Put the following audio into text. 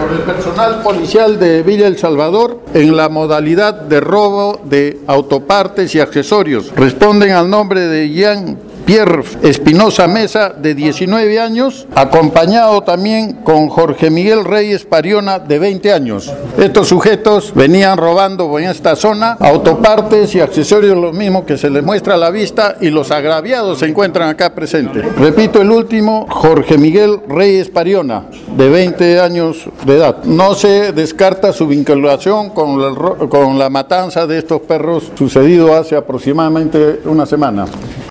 por el personal policial de Villa El Salvador en la modalidad de robo de autopartes y accesorios. Responden al nombre de Jean-Pierre Espinosa Mesa, de 19 años, acompañado también con Jorge Miguel Reyes Pariona, de 20 años. Estos sujetos venían robando en esta zona autopartes y accesorios, lo mismo que se les muestra a la vista, y los agraviados se encuentran acá presentes. Repito, el último, Jorge Miguel Reyes Pariona, de 20 años de edad. No se descarta su vinculación con la matanza de estos perros sucedido hace aproximadamente una semana.